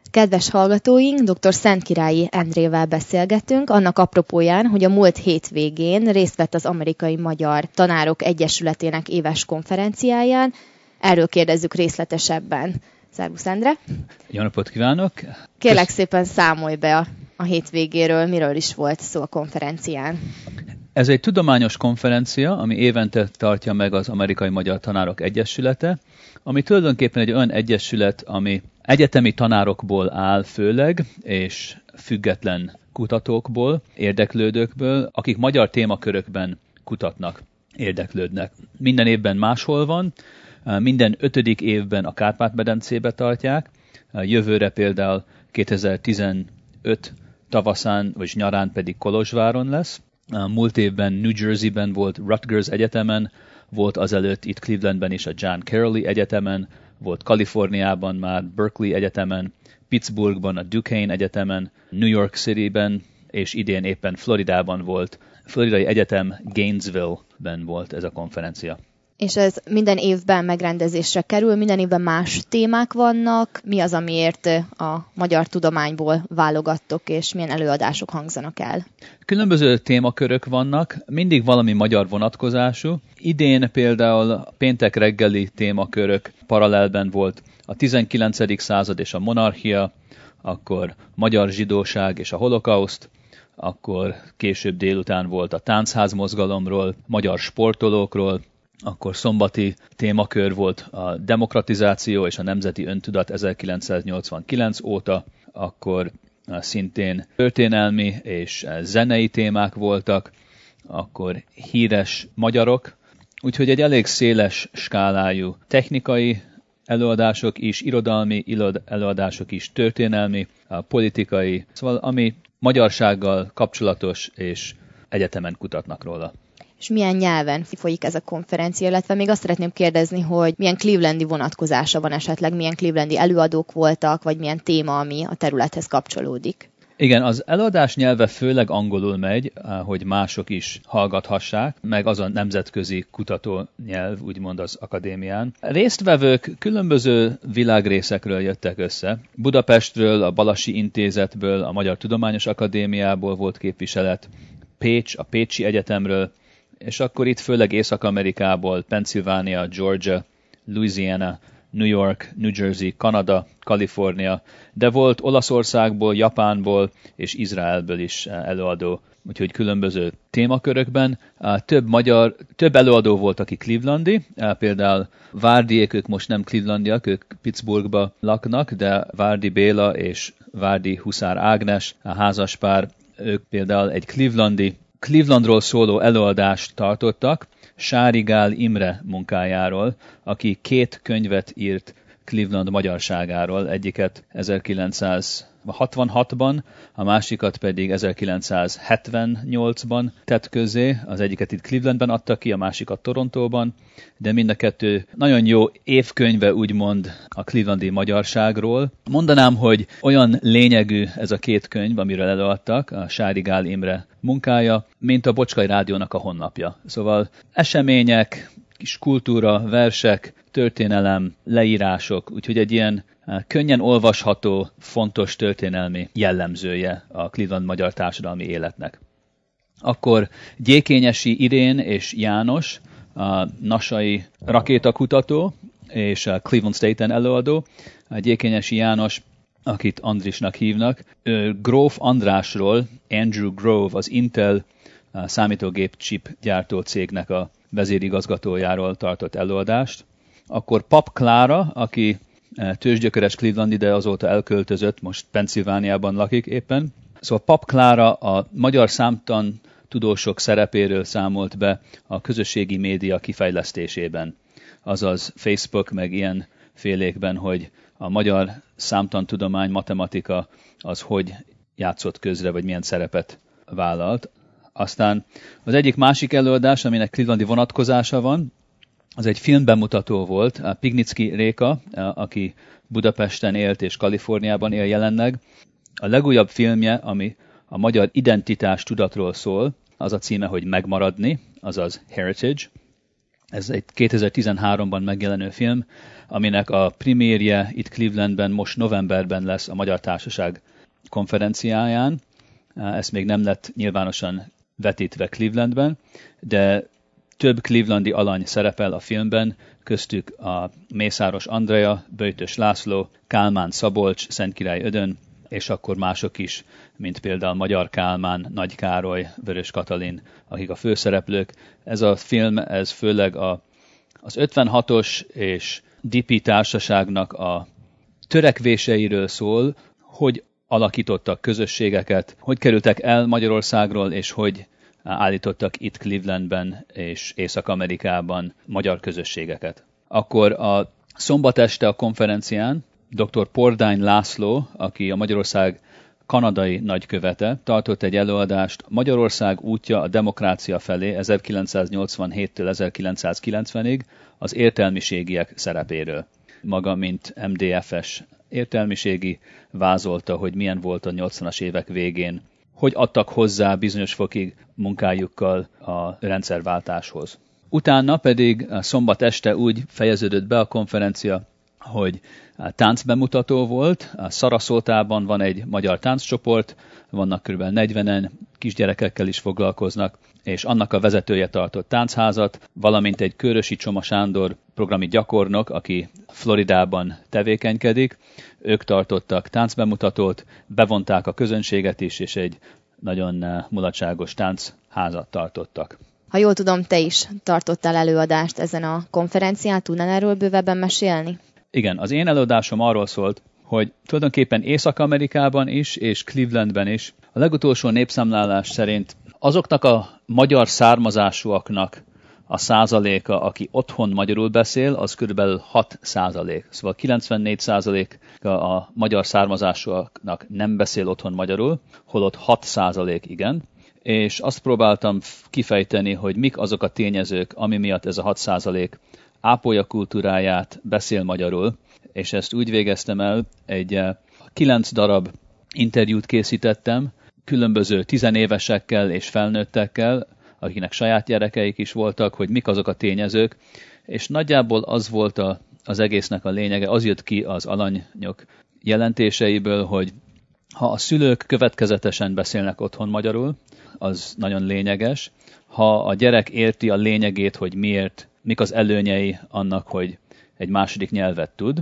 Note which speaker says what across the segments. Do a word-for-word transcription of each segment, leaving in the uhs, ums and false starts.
Speaker 1: Kedves hallgatóink, dr. Szentkirályi Endrével beszélgetünk, annak apropóján, hogy a múlt hétvégén részt vett az Amerikai Magyar Tanárok Egyesületének éves konferenciáján. Erről kérdezzük részletesebben. Szervusz, Endre!
Speaker 2: Jó napot kívánok!
Speaker 1: Kérlek Kösz... szépen számolj be a, a hétvégéről, miről is volt szó a konferencián.
Speaker 2: Ez egy tudományos konferencia, ami évente tartja meg az Amerikai Magyar Tanárok Egyesülete, ami tulajdonképpen egy olyan egyesület, ami egyetemi tanárokból áll főleg, és független kutatókból, érdeklődőkből, akik magyar témakörökben kutatnak, érdeklődnek. Minden évben máshol van, minden ötödik évben a Kárpát-medencébe tartják, jövőre például kétezer-tizenöt tavaszán vagy nyarán pedig Kolozsváron lesz. Múlt évben New Jerseyben volt Rutgers Egyetemen, volt azelőtt itt Clevelandben is a John Carroll Egyetemen, volt Kaliforniában már Berkeley Egyetemen, Pittsburghban a Duquesne Egyetemen, New York Cityben, és idén éppen Floridában volt. Floridai Egyetem Gainesville-ben volt ez a konferencia.
Speaker 1: És ez minden évben megrendezésre kerül, minden évben más témák vannak. Mi az, amiért a magyar tudományból válogattok, és milyen előadások hangzanak el?
Speaker 2: Különböző témakörök vannak, mindig valami magyar vonatkozású. Idén például péntek reggeli témakörök paralelben volt a tizenkilencedik század és a monarchia, akkor magyar zsidóság és a holokauszt, akkor később délután volt a táncház mozgalomról, magyar sportolókról, akkor szombati témakör volt a demokratizáció és a nemzeti öntudat ezerkilencszáznyolcvankilenc óta, akkor szintén történelmi és zenei témák voltak, akkor híres magyarok, úgyhogy egy elég széles skálájú technikai előadások is, irodalmi előadások is, történelmi, politikai, szóval ami magyarsággal kapcsolatos és egyetemen kutatnak róla.
Speaker 1: És milyen nyelven folyik ez a konferencia, illetve még azt szeretném kérdezni, hogy milyen clevelandi vonatkozása van esetleg, milyen clevelandi előadók voltak, vagy milyen téma, ami a területhez kapcsolódik.
Speaker 2: Igen, az előadás nyelve főleg angolul megy, hogy mások is hallgathassák, meg az a nemzetközi kutatónyelv, úgymond az akadémián. Résztvevők különböző világrészekről jöttek össze. Budapestről, a Balassi Intézetből, a Magyar Tudományos Akadémiából volt képviselet, Pécs, a Pécsi Egyetemről, és akkor itt főleg Észak-Amerikából, Pennsylvania, Georgia, Louisiana, New York, New Jersey, Kanada, Kalifornia, de volt Olaszországból, Japánból és Izraelből is előadó, úgyhogy különböző témakörökben. Több magyar, több előadó volt, aki clevelandi, például Várdiék, ők most nem clevelandiak, ők Pittsburghba laknak, de Várdi Béla és Várdi Huszár Ágnes, a házaspár, ők például egy clevelandi Clevelandról szóló előadást tartottak, Sári Gál Imre munkájáról, aki két könyvet írt Cleveland magyarságáról, egyiket ezerkilencszázhatvanhatban, a másikat pedig ezerkilencszázhetvennyolcban tett közzé, az egyiket itt Clevelandben adta ki, a másikat Torontóban, de mind a kettő nagyon jó évkönyve úgymond a clevelandi magyarságról. Mondanám, hogy olyan lényegű ez a két könyv, amiről előadtak, a Sári Gál Imre munkája, mint a Bocskai Rádiónak a honlapja. Szóval események, kis kultúra, versek, történelem, leírások, úgyhogy egy ilyen könnyen olvasható, fontos történelmi jellemzője a Cleveland magyar társadalmi életnek. Akkor Gyékényesi Irén és János, a nasai rakétakutató és a Cleveland State-en előadó, a Gyékényesi János, akit Andrisnak hívnak, Gróf Andrásról, Andrew Grove, az Intel számítógép chip gyártó cégnek a vezérigazgatójáról tartott előadást. Akkor Pap Klára, aki tőzsgyökeres clevelandi, de azóta elköltözött, most Pennsylvániában lakik éppen. Szóval Pap Klára a magyar számtan tudósok szerepéről számolt be a közösségi média kifejlesztésében, azaz Facebook meg ilyen félékben, hogy a magyar számtantudomány, matematika az hogy játszott közre, vagy milyen szerepet vállalt. Aztán az egyik másik előadás, aminek clevelandi vonatkozása van, az egy filmbemutató volt, a Pignicki Réka, aki Budapesten élt és Kaliforniában él jelenleg. A legújabb filmje, ami a magyar identitás tudatról szól, az a címe, hogy Megmaradni, azaz Heritage. Ez egy kétezer-tizenháromban megjelenő film, aminek a premierje itt Clevelandben most novemberben lesz a Magyar Társaság konferenciáján. Ez még nem lett nyilvánosan vetítve Clevelandben, de több clevelandi alany szerepel a filmben, köztük a Mészáros Andrea, Böjtös László, Kálmán Szabolcs, Szentkirály Ödön, és akkor mások is, mint például Magyar Kálmán, Nagy Károly, Vörös Katalin, akik a főszereplők. Ez a film, ez főleg a, az ötvenhatos és dé pé társaságnak a törekvéseiről szól, hogy alakítottak közösségeket, hogy kerültek el Magyarországról, és hogy állítottak itt Clevelandben és Észak-Amerikában magyar közösségeket. Akkor a szombat este a konferencián doktor Pordány László, aki a Magyarország kanadai nagykövete, tartott egy előadást Magyarország útja a demokrácia felé ezerkilencszáznyolcvanhéttől ezerkilencszázkilencvenig az értelmiségiek szerepéről. Maga, mint em dé ef-es értelmiségi vázolta, hogy milyen volt a nyolcvanas évek végén, hogy adtak hozzá bizonyos fokig munkájukkal a rendszerváltáshoz. Utána pedig szombat este úgy fejeződött be a konferencia, hogy táncbemutató volt. A Szaraszótában van egy magyar tánccsoport, vannak kb. negyvenen, kisgyerekekkel is foglalkoznak, és annak a vezetője tartott táncházat, valamint egy Körösi Csoma Sándor programi gyakornok, aki Floridában tevékenykedik. Ők tartottak táncbemutatót, bevonták a közönséget is, és egy nagyon mulatságos táncházat tartottak.
Speaker 1: Ha jól tudom, te is tartottál előadást ezen a konferencián, tudnál erről bővebben mesélni?
Speaker 2: Igen, az én előadásom arról szólt, hogy tulajdonképpen Észak-Amerikában is és Clevelandben is a legutolsó népszámlálás szerint azoknak a magyar származásúaknak a százaléka, aki otthon magyarul beszél, az kb. hat százalék. Szóval kilencvennégy százaléka a magyar származásúaknak nem beszél otthon magyarul, holott hat százalék igen. És azt próbáltam kifejteni, hogy mik azok a tényezők, ami miatt ez a hat százalék ápolja kultúráját, beszél magyarul, és ezt úgy végeztem el, egy kilenc darab interjút készítettem, különböző tizenévesekkel és felnőttekkel, akiknek saját gyerekeik is voltak, hogy mik azok a tényezők, és nagyjából az volt a, az egésznek a lényege, az jött ki az alanyok jelentéseiből, hogy ha a szülők következetesen beszélnek otthon magyarul, az nagyon lényeges. Ha a gyerek érti a lényegét, hogy miért, mik az előnyei annak, hogy egy második nyelvet tud,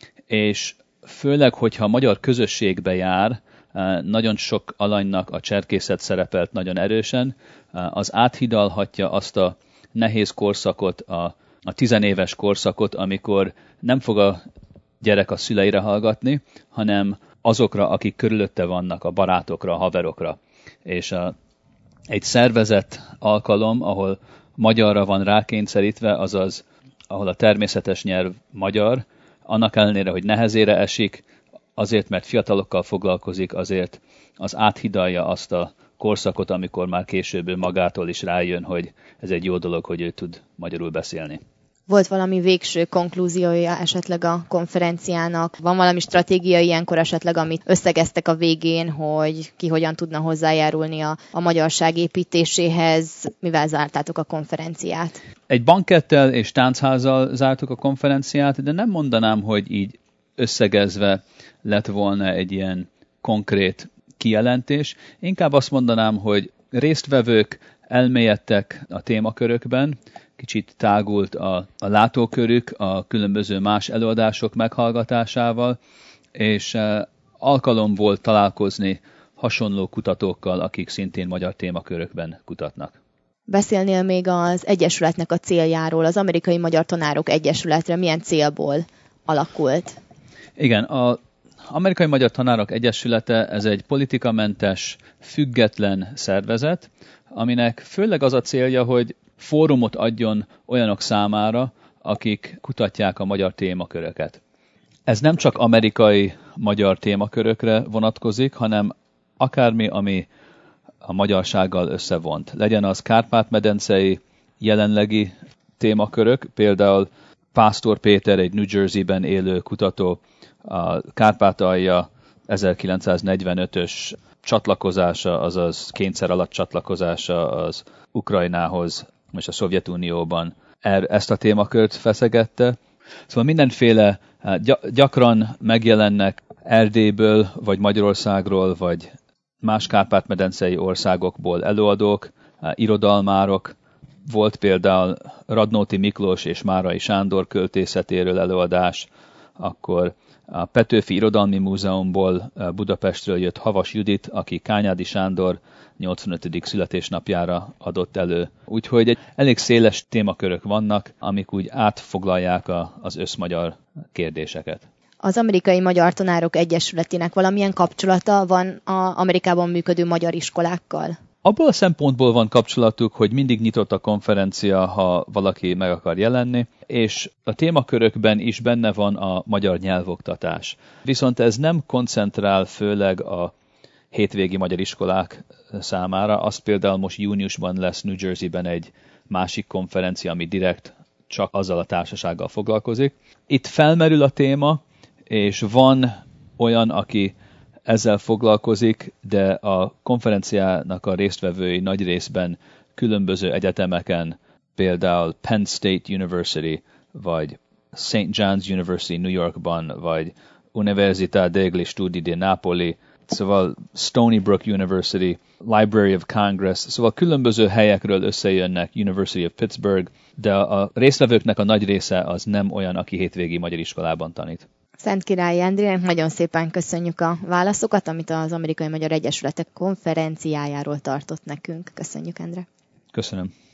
Speaker 2: és főleg, hogyha a magyar közösségbe jár, nagyon sok alanynak a cserkészet szerepelt nagyon erősen, az áthidalhatja azt a nehéz korszakot, a, a tizenéves korszakot, amikor nem fog a gyerek a szüleire hallgatni, hanem azokra, akik körülötte vannak, a barátokra, a haverokra. És a, egy szervezett alkalom, ahol magyarra van rákényszerítve, azaz, ahol a természetes nyelv magyar, annak ellenére, hogy nehezére esik, azért, mert fiatalokkal foglalkozik, azért az áthidalja azt a korszakot, amikor már később magától is rájön, hogy ez egy jó dolog, hogy ő tud magyarul beszélni.
Speaker 1: Volt valami végső konklúziója esetleg a konferenciának? Van valami stratégia ilyenkor esetleg, amit összegeztek a végén, hogy ki hogyan tudna hozzájárulni a, a magyarság építéséhez? Mivel zártátok a konferenciát?
Speaker 2: Egy bankettel és táncházzal zártuk a konferenciát, de nem mondanám, hogy így összegezve lett volna egy ilyen konkrét kijelentés. Inkább azt mondanám, hogy résztvevők elmélyedtek a témakörökben, kicsit tágult a, a látókörük a különböző más előadások meghallgatásával, és e, alkalom volt találkozni hasonló kutatókkal, akik szintén magyar témakörökben kutatnak.
Speaker 1: Beszélnél még az Egyesületnek a céljáról, az Amerikai Magyar Tanárok Egyesületre milyen célból alakult?
Speaker 2: Igen, az Amerikai Magyar Tanárok Egyesülete ez egy politikamentes, független szervezet, aminek főleg az a célja, hogy fórumot adjon olyanok számára, akik kutatják a magyar témaköröket. Ez nem csak amerikai magyar témakörökre vonatkozik, hanem akármi, ami a magyarsággal összevont. Legyen az Kárpát-medencei jelenlegi témakörök, például Pásztor Péter, egy New Jersey-ben élő kutató, a Kárpátalja ezerkilencszáznegyvenötös csatlakozása, azaz kényszer alatt csatlakozása az Ukrajnához és a Szovjetunióban ezt a témakört feszegette. Szóval mindenféle gyakran megjelennek Erdélyből, vagy Magyarországról, vagy más Kárpát-medencei országokból előadók, irodalmárok. Volt például Radnóti Miklós és Márai Sándor költészetéről előadás, akkor a Petőfi Irodalmi Múzeumból Budapestről jött Havas Judit, aki Kányádi Sándor nyolcvanötödik születésnapjára adott elő. Úgyhogy egy elég széles témakörök vannak, amik úgy átfoglalják a, az összmagyar kérdéseket.
Speaker 1: Az Amerikai Magyar Tanárok Egyesületének valamilyen kapcsolata van az Amerikában működő magyar iskolákkal?
Speaker 2: Abból a szempontból van kapcsolatuk, hogy mindig nyitott a konferencia, ha valaki meg akar jelenni, és a témakörökben is benne van a magyar nyelvoktatás. Viszont ez nem koncentrál főleg a hétvégi magyar iskolák számára. Az például most júniusban lesz New Jerseyben egy másik konferencia, ami direkt csak azzal a társasággal foglalkozik. Itt felmerül a téma, és van olyan, aki ezzel foglalkozik, de a konferenciának a résztvevői nagy részben különböző egyetemeken, például Penn State University, vagy Saint John's University New Yorkban, vagy Università degli Studi di Napoli, szóval Stony Brook University, Library of Congress, szóval különböző helyekről összejönnek, University of Pittsburgh, de a résztvevőknek a nagy része az nem olyan, aki hétvégi magyar iskolában tanít.
Speaker 1: Szentkirályi Endrének nagyon szépen köszönjük a válaszokat, amit az Amerikai Magyar Egyesületek konferenciájáról tartott nekünk. Köszönjük, Endre.
Speaker 2: Köszönöm.